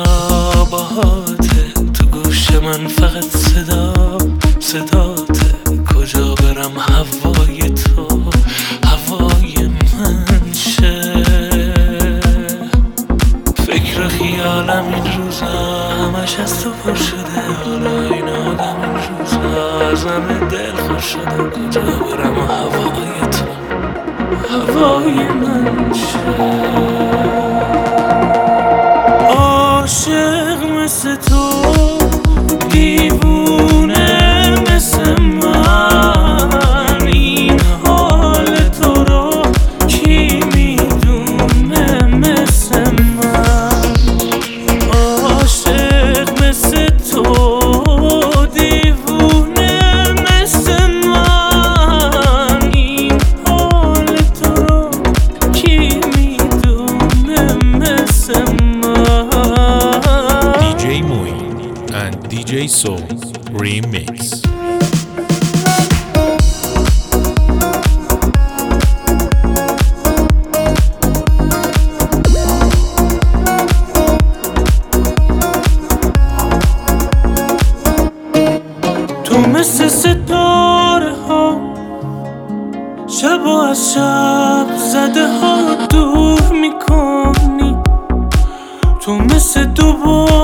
باهاته، تو گوش من فقط صداته. کجا برم هوای تو هوای من شه. فکر و خیالم این روزا همش از تو پر شده. حالا این آدم این روزا از همه دل خوش شده. کجا برم هوای تو هوای من شه. عاشق مثل تو دیوونه مثل من، این حال تو رو کی میدونه مثل من. عاشق مثل تو دیوونه مثل من، این حال تو رو کی میدونه مثل من. DJ Moin and DJ Soul Remix. تو مثل ستاره ها شب و از شب زده ها دور میکنی. تو مثل دوباره